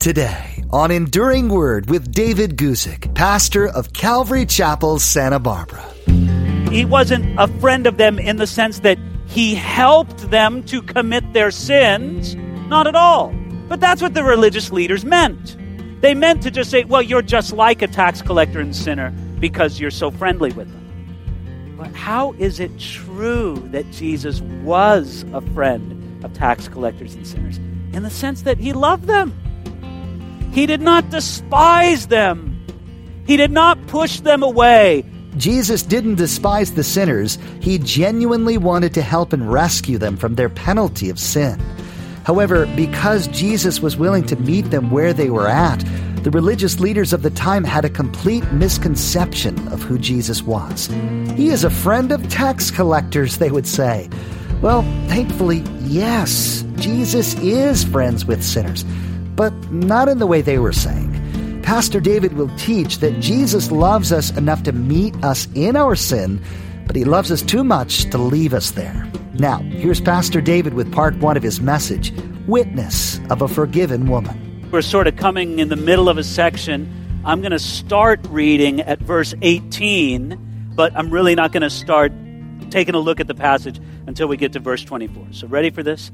Today on Enduring Word with David Guzik, pastor of Calvary Chapel, Santa Barbara. He wasn't a friend of them in the sense that he helped them to commit their sins. Not at all. But that's what the religious leaders meant. They meant to just say, well, you're just like a tax collector and sinner because you're so friendly with them. But how is it true that Jesus was a friend of tax collectors and sinners? In the sense that he loved them. He did not despise them. He did not push them away. Jesus didn't despise the sinners. He genuinely wanted to help and rescue them from their penalty of sin. However, because Jesus was willing to meet them where they were at, the religious leaders of the time had a complete misconception of who Jesus was. He is a friend of tax collectors, they would say. Well, thankfully, yes, Jesus is friends with sinners, but not in the way they were saying. Pastor David will teach that Jesus loves us enough to meet us in our sin, but he loves us too much to leave us there. Now, here's Pastor David with part one of his message, Witness of a Forgiven Woman. We're sort of coming in the middle of a section. I'm going to start reading at verse 18, but I'm really not going to start taking a look at the passage until we get to verse 24. So ready for this?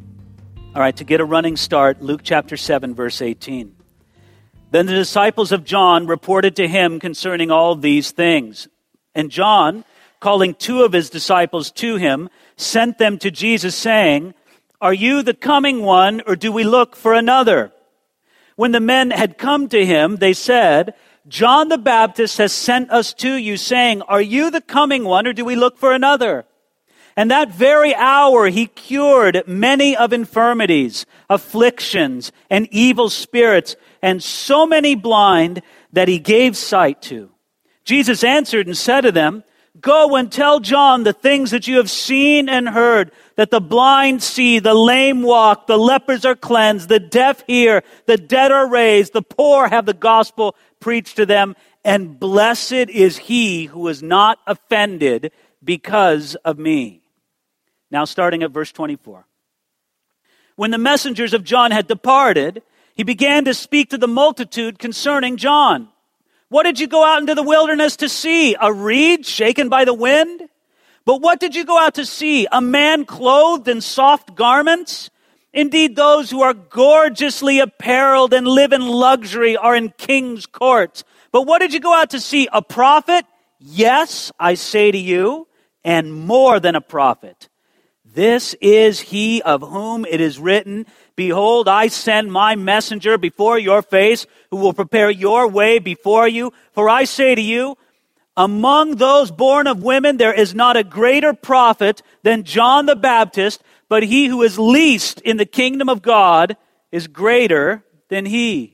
All right, to get a running start, Luke chapter 7, verse 18. Then the disciples of John reported to him concerning all these things. And John, calling two of his disciples to him, sent them to Jesus, saying, "Are you the coming one, or do we look for another?" When the men had come to him, they said, "John the Baptist has sent us to you, saying, 'Are you the coming one, or do we look for another?' And that very hour he cured many of infirmities, afflictions, and evil spirits, and so many blind that he gave sight to. Jesus answered and said to them, 'Go and tell John the things that you have seen and heard, that the blind see, the lame walk, the lepers are cleansed, the deaf hear, the dead are raised, the poor have the gospel preached to them, and blessed is he who is not offended because of me.'" Now starting at verse 24. When the messengers of John had departed, he began to speak to the multitude concerning John. "What did you go out into the wilderness to see? A reed shaken by the wind? But what did you go out to see? A man clothed in soft garments? Indeed, those who are gorgeously apparelled and live in luxury are in king's courts. But what did you go out to see? A prophet? Yes, I say to you, and more than a prophet. This is he of whom it is written, 'Behold, I send my messenger before your face, who will prepare your way before you.' For I say to you, among those born of women, there is not a greater prophet than John the Baptist, but he who is least in the kingdom of God is greater than he."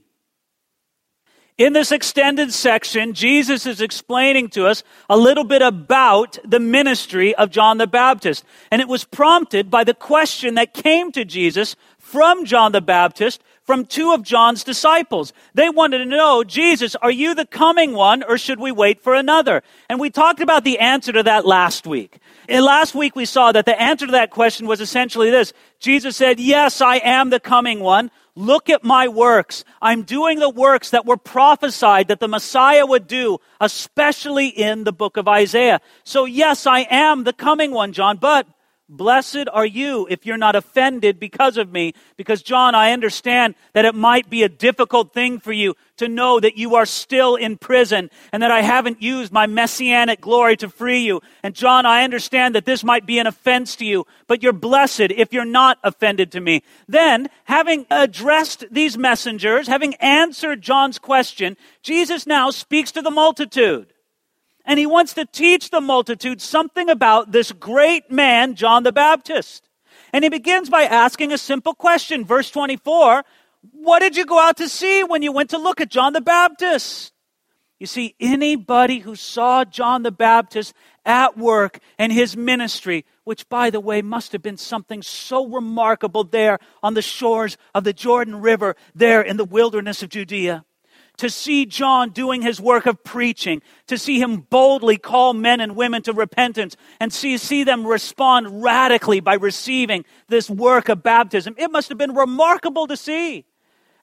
In this extended section, Jesus is explaining to us a little bit about the ministry of John the Baptist. And it was prompted by the question that came to Jesus from John the Baptist, from two of John's disciples. They wanted to know, "Jesus, are you the coming one, or should we wait for another?" And we talked about the answer to that last week. And last week we saw that the answer to that question was essentially this. Jesus said, "Yes, I am the coming one. Look at my works. I'm doing the works that were prophesied that the Messiah would do, especially in the book of Isaiah. So yes, I am the coming one, John, but blessed are you if you're not offended because of me. Because, John, I understand that it might be a difficult thing for you to know that you are still in prison and that I haven't used my messianic glory to free you. And, John, I understand that this might be an offense to you, but you're blessed if you're not offended to me." Then, having addressed these messengers, having answered John's question, Jesus now speaks to the multitude. And he wants to teach the multitude something about this great man, John the Baptist. And he begins by asking a simple question. Verse 24, what did you go out to see when you went to look at John the Baptist? You see, anybody who saw John the Baptist at work and his ministry, which, by the way, must have been something so remarkable there on the shores of the Jordan River, there in the wilderness of Judea. To see John doing his work of preaching, to see him boldly call men and women to repentance, and see them respond radically by receiving this work of baptism. It must have been remarkable to see.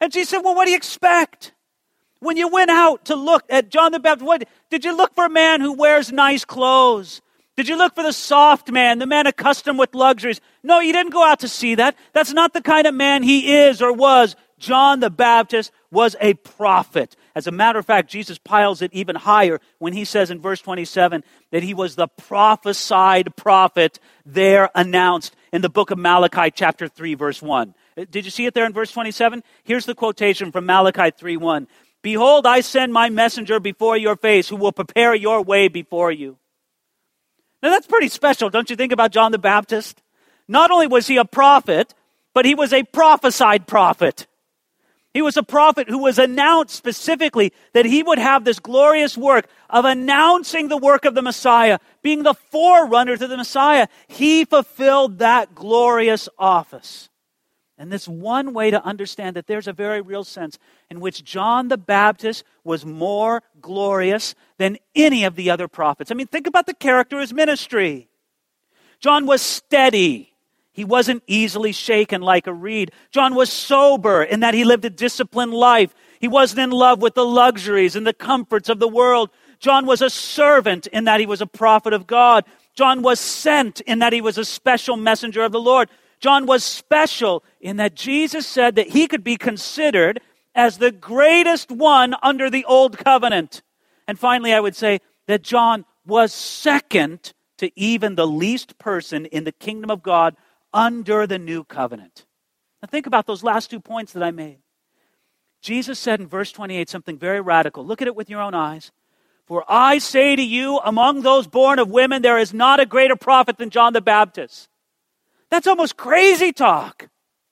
And Jesus said, well, what do you expect? When you went out to look at John the Baptist, what, did you look for a man who wears nice clothes? Did you look for the soft man, the man accustomed with luxuries? No, you didn't go out to see that. That's not the kind of man he is or was. John the Baptist was a prophet. As a matter of fact, Jesus piles it even higher when he says in verse 27 that he was the prophesied prophet there announced in the book of Malachi chapter 3 verse 1. Did you see it there in verse 27? Here's the quotation from Malachi 3:1. Behold, I send my messenger before your face who will prepare your way before you. Now that's pretty special, don't you think, about John the Baptist? Not only was he a prophet, but he was a prophesied prophet. He was a prophet who was announced specifically that he would have this glorious work of announcing the work of the Messiah, being the forerunner to the Messiah. He fulfilled that glorious office. And this one way to understand that there's a very real sense in which John the Baptist was more glorious than any of the other prophets. I mean, think about the character of his ministry. John was steady. He wasn't easily shaken like a reed. John was sober in that he lived a disciplined life. He wasn't in love with the luxuries and the comforts of the world. John was a servant in that he was a prophet of God. John was sent in that he was a special messenger of the Lord. John was special in that Jesus said that he could be considered as the greatest one under the old covenant. And finally, I would say that John was second to even the least person in the kingdom of God under the new covenant. Now think about those last 2 points that I made. Jesus said in verse 28 something very radical. Look at it with your own eyes. For I say to you, among those born of women, there is not a greater prophet than John the Baptist. That's almost crazy talk.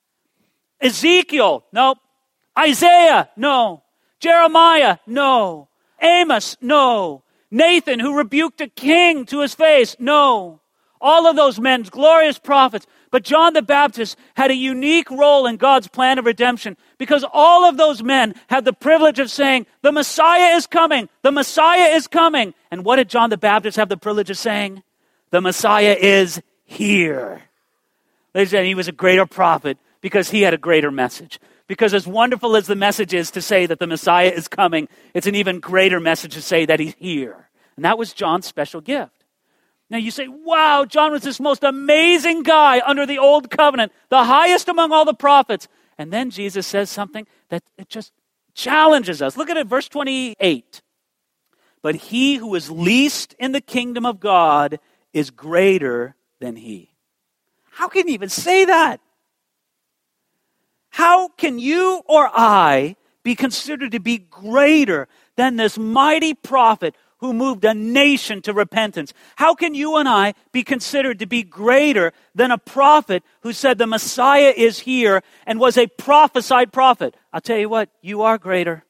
Ezekiel, no. Isaiah, no. Jeremiah, no. Amos, no. Nathan, who rebuked a king to his face, no. All of those men, glorious prophets. But John the Baptist had a unique role in God's plan of redemption because all of those men had the privilege of saying, the Messiah is coming. The Messiah is coming. And what did John the Baptist have the privilege of saying? The Messiah is here. Ladies and gentlemen, he was a greater prophet because he had a greater message. Because as wonderful as the message is to say that the Messiah is coming, it's an even greater message to say that he's here. And that was John's special gift. Now you say, wow, John was this most amazing guy under the old covenant, the highest among all the prophets. And then Jesus says something that it just challenges us. Look at it, verse 28. But he who is least in the kingdom of God is greater than he. How can you even say that? How can you or I be considered to be greater than this mighty prophet who moved a nation to repentance? How can you and I be considered to be greater than a prophet who said the Messiah is here and was a prophesied prophet? I'll tell you what, you are greater.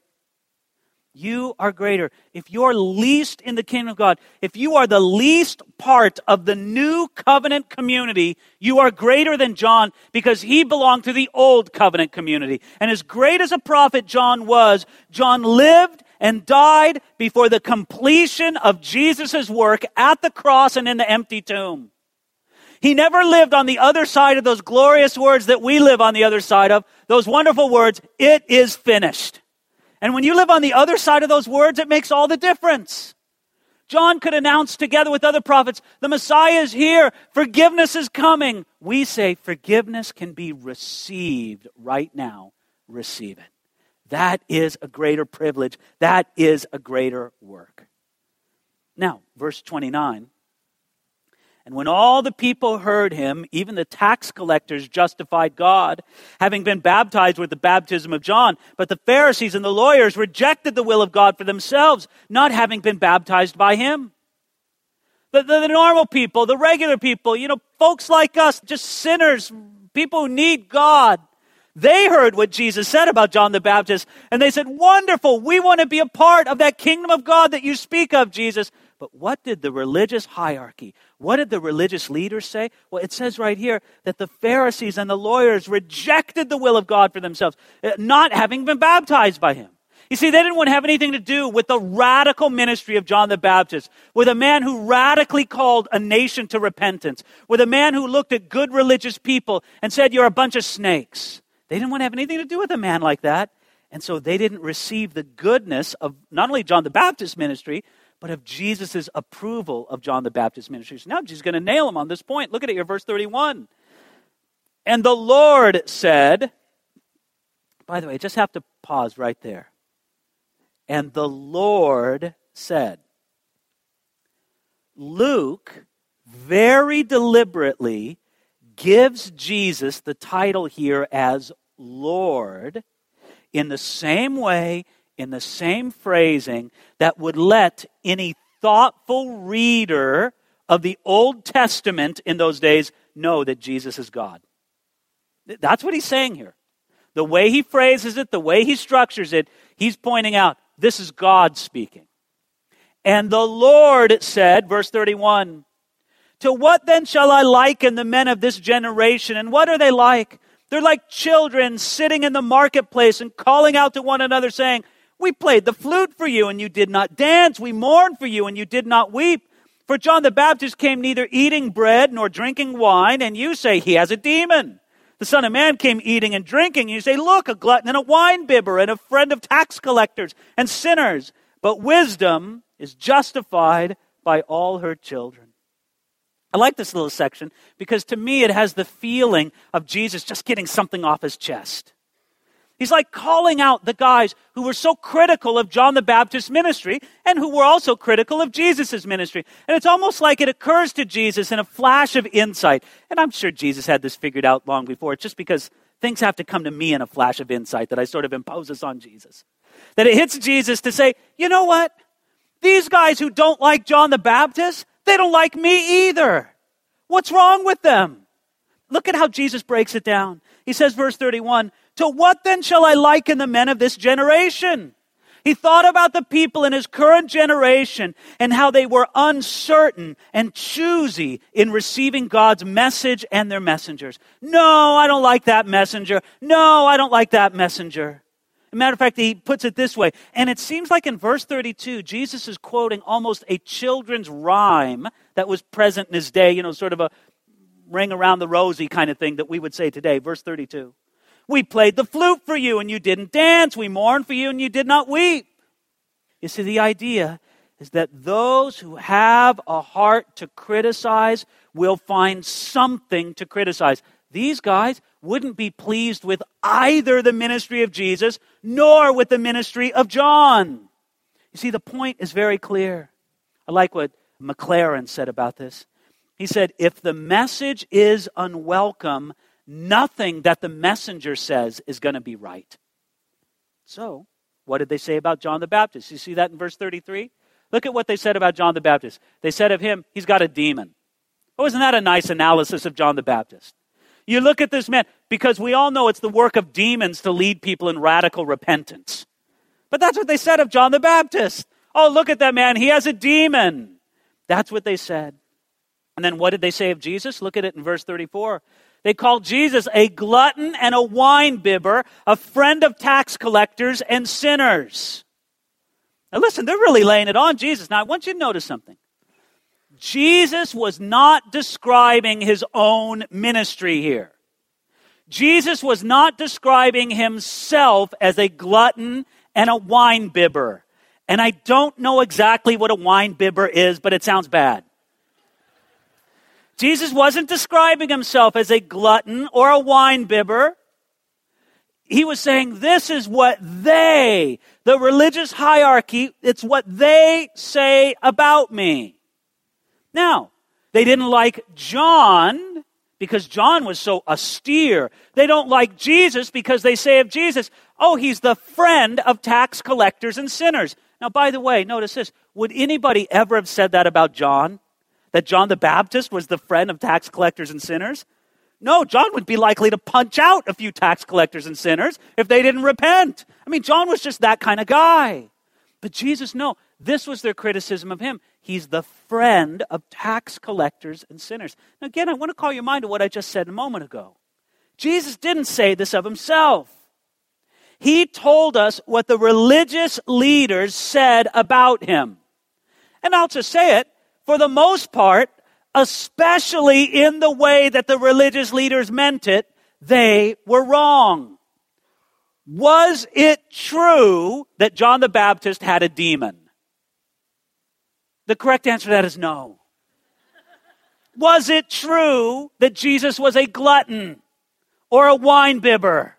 You are greater. If you're least in the kingdom of God, if you are the least part of the new covenant community, you are greater than John because he belonged to the old covenant community. And as great as a prophet John was, John lived and died before the completion of Jesus' work at the cross and in the empty tomb. He never lived on the other side of those glorious words that we live on the other side of, those wonderful words, it is finished. And when you live on the other side of those words, it makes all the difference. John could announce together with other prophets, the Messiah is here, forgiveness is coming. We say forgiveness can be received right now. Receive it. That is a greater privilege. That is a greater work. Now, verse 29. And when all the people heard him, even the tax collectors justified God, having been baptized with the baptism of John. But the Pharisees and the lawyers rejected the will of God for themselves, not having been baptized by him. The normal people, the regular people, folks like us, just sinners, people who need God. They heard what Jesus said about John the Baptist, and they said, wonderful, we want to be a part of that kingdom of God that you speak of, Jesus. But what did the religious hierarchy, what did the religious leaders say? Well, it says right here that the Pharisees and the lawyers rejected the will of God for themselves, not having been baptized by him. You see, they didn't want to have anything to do with the radical ministry of John the Baptist, with a man who radically called a nation to repentance, with a man who looked at good religious people and said, you're a bunch of snakes. They didn't want to have anything to do with a man like that. And so they didn't receive the goodness of not only John the Baptist's ministry, but of Jesus' approval of John the Baptist's ministry. So now Jesus is going to nail him on this point. Look at it here, verse 31. And the Lord said, by the way, I just have to pause right there. And the Lord said. Luke very deliberately gives Jesus the title here as Lord in the same way, in the same phrasing that would let any thoughtful reader of the Old Testament in those days know that Jesus is God. That's what he's saying here. The way he phrases it, the way he structures it, he's pointing out this is God speaking. And the Lord said, verse 31, to what then shall I liken the men of this generation? And what are they like? They're like children sitting in the marketplace and calling out to one another saying, we played the flute for you and you did not dance. We mourned for you and you did not weep. For John the Baptist came neither eating bread nor drinking wine, and you say he has a demon. The Son of Man came eating and drinking, and you say, look, a glutton and a wine-bibber and a friend of tax collectors and sinners. But wisdom is justified by all her children. I like this little section because to me it has the feeling of Jesus just getting something off his chest. He's like calling out the guys who were so critical of John the Baptist's ministry and who were also critical of Jesus' ministry. And it's almost like it occurs to Jesus in a flash of insight. And I'm sure Jesus had this figured out long before. It's just because things have to come to me in a flash of insight that I sort of impose this on Jesus. That it hits Jesus to say, you know what? These guys who don't like John the Baptist, they don't like me either. What's wrong with them? Look at how Jesus breaks it down. He says, verse 31, to what then shall I liken the men of this generation? He thought about the people in his current generation and how they were uncertain and choosy in receiving God's message and their messengers. No, I don't like that messenger. No, I don't like that messenger. As a matter of fact, he puts it this way, and it seems like in verse 32, Jesus is quoting almost a children's rhyme that was present in his day, sort of a ring around the rosy kind of thing that we would say today. Verse 32. We played the flute for you and you didn't dance. We mourned for you and you did not weep. You see, the idea is that those who have a heart to criticize will find something to criticize. These guys wouldn't be pleased with either the ministry of Jesus nor with the ministry of John. You see, the point is very clear. I like what McLaren said about this. He said, if the message is unwelcome, nothing that the messenger says is going to be right. So, what did they say about John the Baptist? You see that in verse 33? Look at what they said about John the Baptist. They said of him, he's got a demon. Oh, isn't that a nice analysis of John the Baptist? You look at this man, because we all know it's the work of demons to lead people in radical repentance. But that's what they said of John the Baptist. Oh, look at that man, he has a demon. That's what they said. And then what did they say of Jesus? Look at it in verse 34. They called Jesus a glutton and a wine-bibber, a friend of tax collectors and sinners. Now listen, they're really laying it on Jesus. Now I want you to notice something. Jesus was not describing his own ministry here. Jesus was not describing himself as a glutton and a wine-bibber. And I don't know exactly what a wine-bibber is, but it sounds bad. Jesus wasn't describing himself as a glutton or a wine-bibber. He was saying this is what the religious hierarchy, it's what they say about me. Now, they didn't like John because John was so austere. They don't like Jesus because they say of Jesus, oh, he's the friend of tax collectors and sinners. Now, by the way, notice this. Would anybody ever have said that about John? That John the Baptist was the friend of tax collectors and sinners? No, John would be likely to punch out a few tax collectors and sinners if they didn't repent. I mean, John was just that kind of guy. But Jesus, no, this was their criticism of him. He's the friend of tax collectors and sinners. Now again, I want to call your mind to what I just said a moment ago. Jesus didn't say this of himself. He told us what the religious leaders said about him. And I'll just say it, for the most part, especially in the way that the religious leaders meant it, they were wrong. Was it true that John the Baptist had a demon? The correct answer to that is no. Was it true that Jesus was a glutton or a winebibber?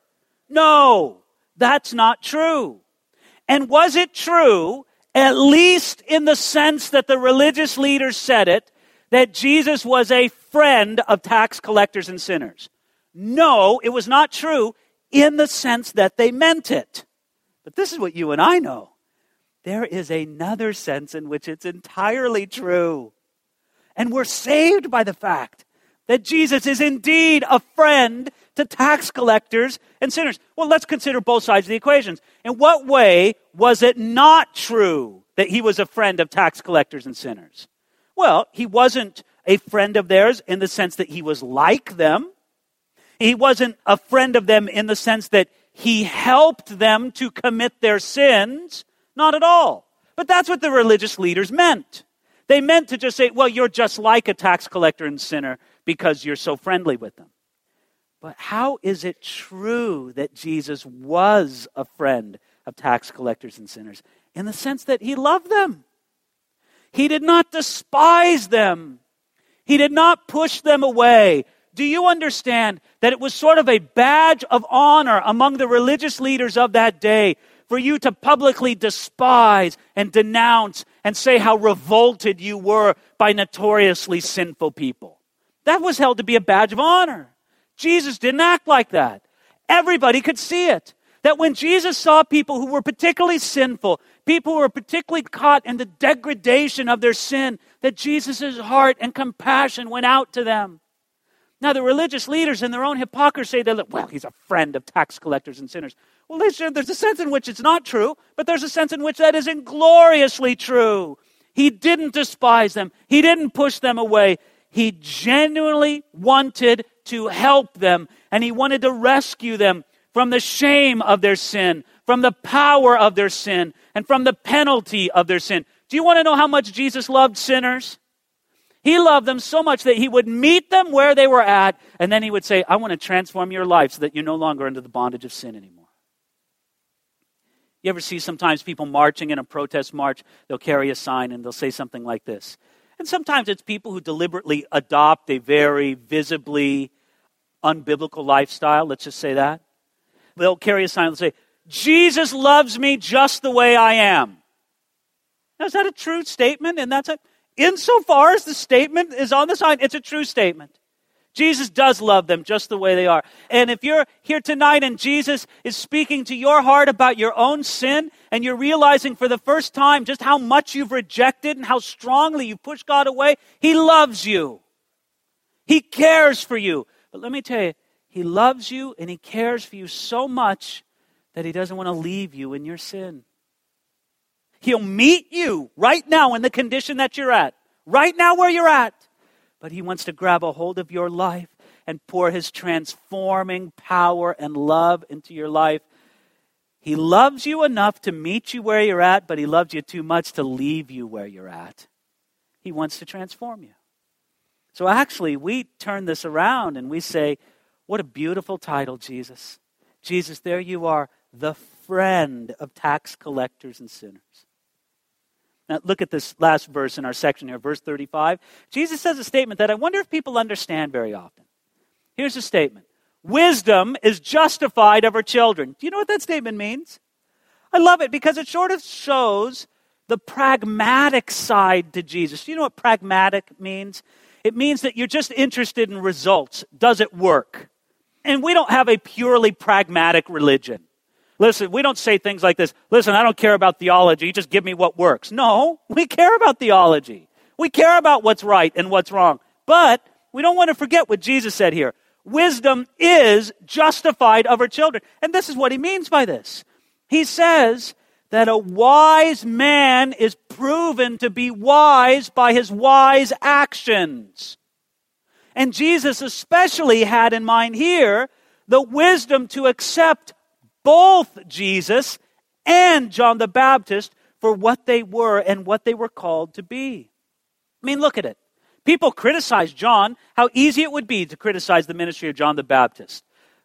No, that's not true. And was it true, at least in the sense that the religious leaders said it, that Jesus was a friend of tax collectors and sinners? No, it was not true in the sense that they meant it. But this is what you and I know. There is another sense in which it's entirely true. And we're saved by the fact that Jesus is indeed a friend to tax collectors and sinners. Well, let's consider both sides of the equations. In what way was it not true that he was a friend of tax collectors and sinners? Well, he wasn't a friend of theirs in the sense that he was like them. He wasn't a friend of them in the sense that he helped them to commit their sins. Not at all. But that's what the religious leaders meant. They meant to just say, well, you're just like a tax collector and sinner because you're so friendly with them. But how is it true that Jesus was a friend of tax collectors and sinners? In the sense that he loved them. He did not despise them. He did not push them away. Do you understand that it was sort of a badge of honor among the religious leaders of that day for you to publicly despise and denounce and say how revolted you were by notoriously sinful people? That was held to be a badge of honor. Jesus didn't act like that. Everybody could see it. That when Jesus saw people who were particularly sinful, people who were particularly caught in the degradation of their sin, that Jesus' heart and compassion went out to them. Now, the religious leaders in their own hypocrisy, they look, well, he's a friend of tax collectors and sinners. Well, there's a sense in which it's not true, but there's a sense in which that is ingloriously true. He didn't despise them. He didn't push them away. He genuinely wanted to help them, and he wanted to rescue them from the shame of their sin, from the power of their sin, and from the penalty of their sin. Do you want to know how much Jesus loved sinners? He loved them so much that he would meet them where they were at, and then he would say, I want to transform your life so that you're no longer under the bondage of sin anymore. You ever see sometimes people marching in a protest march, they'll carry a sign and they'll say something like this. And sometimes it's people who deliberately adopt a very visibly unbiblical lifestyle, let's just say that. They'll carry a sign and say, Jesus loves me just the way I am. Now, is that a true statement? And that's insofar as the statement is on the sign, it's a true statement. Jesus does love them just the way they are. And if you're here tonight and Jesus is speaking to your heart about your own sin, and you're realizing for the first time just how much you've rejected and how strongly you've pushed God away, he loves you. He cares for you. But let me tell you, he loves you and he cares for you so much that he doesn't want to leave you in your sin. He'll meet you right now in the condition that you're at, right now where you're at. But he wants to grab a hold of your life and pour his transforming power and love into your life. He loves you enough to meet you where you're at, but he loves you too much to leave you where you're at. He wants to transform you. So actually, we turn this around and we say, what a beautiful title, Jesus. Jesus, there you are, the friend of tax collectors and sinners. Now, look at this last verse in our section here, verse 35. Jesus says a statement that I wonder if people understand very often. Here's a statement. Wisdom is justified of her children. Do you know what that statement means? I love it because it sort of shows the pragmatic side to Jesus. Do you know what pragmatic means? It means that you're just interested in results. Does it work? And we don't have a purely pragmatic religion. Listen, we don't say things like this. Listen, I don't care about theology. Just give me what works. No, we care about theology. We care about what's right and what's wrong. But we don't want to forget what Jesus said here. Wisdom is justified of her children. And this is what he means by this. He says that a wise man is proven to be wise by his wise actions. And Jesus especially had in mind here the wisdom to accept both Jesus and John the Baptist for what they were and what they were called to be. I mean, look at it. People criticize John, how easy it would be to criticize the ministry of John the Baptist.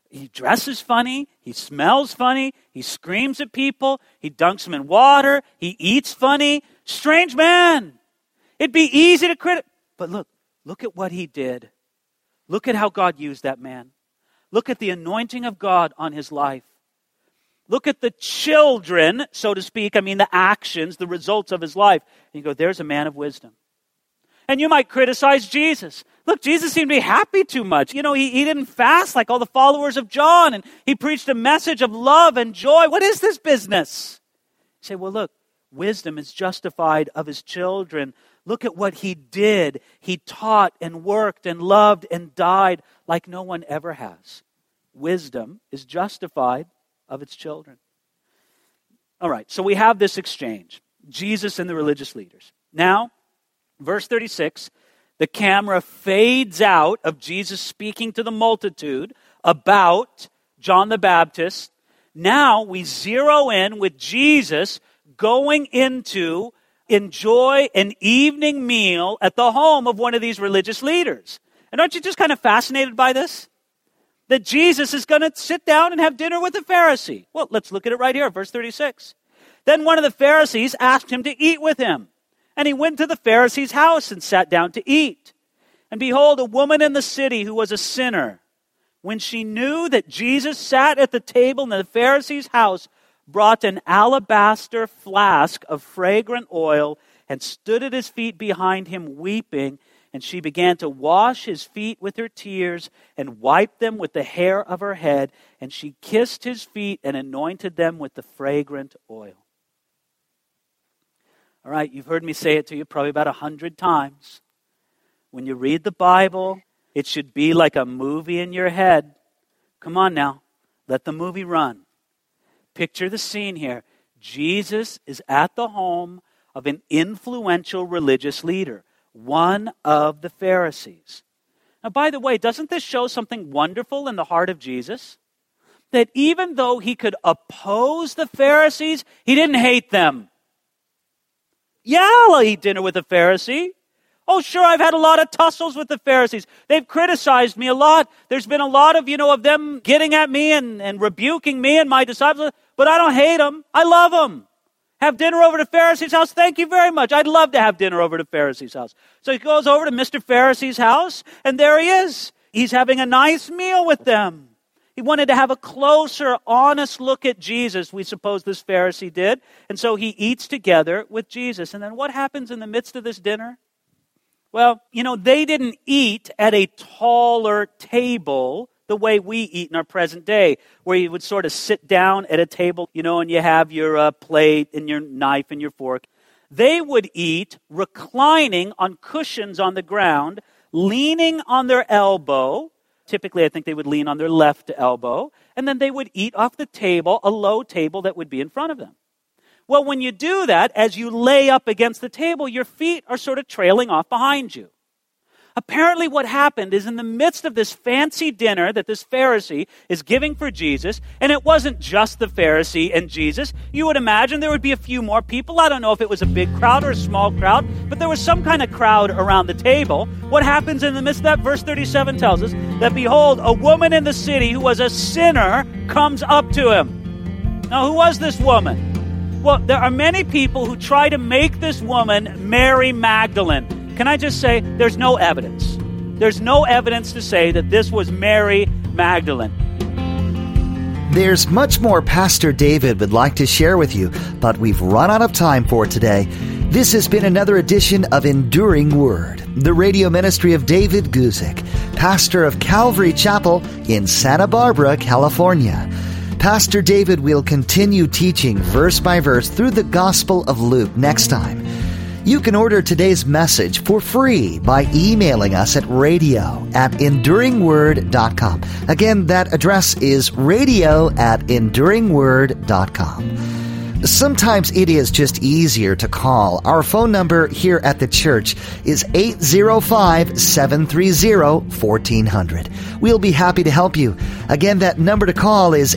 He dresses funny. He smells funny. He screams at people. He dunks them in water. He eats funny. Strange man. It'd be easy to criticize. But look at what he did. Look at how God used that man. Look at the anointing of God on his life. Look at the children, so to speak, the actions, the results of his life. And you go, there's a man of wisdom. And you might criticize Jesus. Look, Jesus seemed to be happy too much. He didn't fast like all the followers of John, and he preached a message of love and joy. What is this business? You say, well, look, wisdom is justified of his children. Look at what he did. He taught and worked and loved and died like no one ever has. Wisdom is justified of its children. All right, so we have this exchange. Jesus and the religious leaders. Now, verse 36, the camera fades out of Jesus speaking to the multitude about John the Baptist. Now we zero in with Jesus going into enjoy an evening meal at the home of one of these religious leaders. And aren't you just kind of fascinated by this? That Jesus is going to sit down and have dinner with a Pharisee. Well, let's look at it right here, verse 36. Then one of the Pharisees asked him to eat with him. And he went to the Pharisee's house and sat down to eat. And behold, a woman in the city who was a sinner, when she knew that Jesus sat at the table in the Pharisee's house, brought an alabaster flask of fragrant oil and stood at his feet behind him weeping. And she began to wash his feet with her tears and wiped them with the hair of her head. And she kissed his feet and anointed them with the fragrant oil. All right, you've heard me say it to you probably about 100 times. When you read the Bible, it should be like a movie in your head. Come on now, let the movie run. Picture the scene here. Jesus is at the home of an influential religious leader, one of the Pharisees. Now, by the way, doesn't this show something wonderful in the heart of Jesus? That even though he could oppose the Pharisees, he didn't hate them. Yeah, I'll eat dinner with a Pharisee. Oh, sure, I've had a lot of tussles with the Pharisees. They've criticized me a lot. There's been a lot of them getting at me and rebuking me and my disciples. But I don't hate them. I love them. Have dinner over to Pharisee's house? Thank you very much. I'd love to have dinner over to Pharisee's house. So he goes over to Mr. Pharisee's house, and there he is. He's having a nice meal with them. He wanted to have a closer, honest look at Jesus, we suppose this Pharisee did. And so he eats together with Jesus. And then what happens in the midst of this dinner? Well, they didn't eat at a taller table the way we eat in our present day, where you would sort of sit down at a table, and you have your plate and your knife and your fork. They would eat reclining on cushions on the ground, leaning on their elbow. Typically, I think they would lean on their left elbow, and then they would eat off the table, a low table that would be in front of them. Well, when you do that, as you lay up against the table, your feet are sort of trailing off behind you. Apparently what happened is in the midst of this fancy dinner that this Pharisee is giving for Jesus, and it wasn't just the Pharisee and Jesus. You would imagine there would be a few more people. I don't know if it was a big crowd or a small crowd, but there was some kind of crowd around the table. What happens in the midst of that? Verse 37 tells us that, behold, a woman in the city who was a sinner comes up to him. Now, who was this woman? Well, there are many people who try to make this woman Mary Magdalene. Can I just say, there's no evidence. There's no evidence to say that this was Mary Magdalene. There's much more Pastor David would like to share with you, but we've run out of time for today. This has been another edition of Enduring Word, the radio ministry of David Guzik, pastor of Calvary Chapel in Santa Barbara, California. Pastor David will continue teaching verse by verse through the Gospel of Luke next time. You can order today's message for free by emailing us at radio@enduringword.com. Again, that address is radio@enduringword.com. Sometimes it is just easier to call. Our phone number here at the church is 805-730-1400. We'll be happy to help you. Again, that number to call is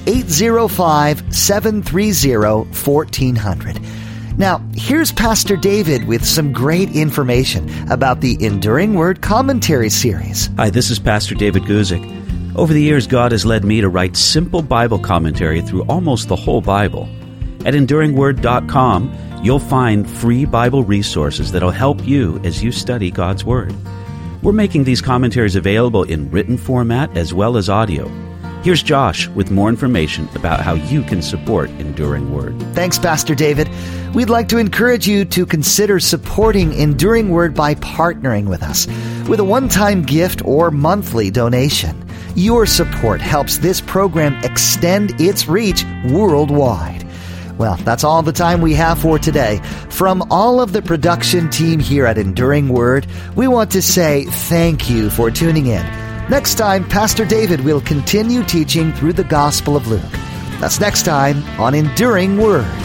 805-730-1400. Now, here's Pastor David with some great information about the Enduring Word Commentary Series. Hi, this is Pastor David Guzik. Over the years, God has led me to write simple Bible commentary through almost the whole Bible. At EnduringWord.com, you'll find free Bible resources that'll help you as you study God's Word. We're making these commentaries available in written format as well as audio. Here's Josh with more information about how you can support Enduring Word. Thanks, Pastor David. We'd like to encourage you to consider supporting Enduring Word by partnering with us with a one-time gift or monthly donation. Your support helps this program extend its reach worldwide. Well, that's all the time we have for today. From all of the production team here at Enduring Word, we want to say thank you for tuning in. Next time, Pastor David will continue teaching through the Gospel of Luke. That's next time on Enduring Word.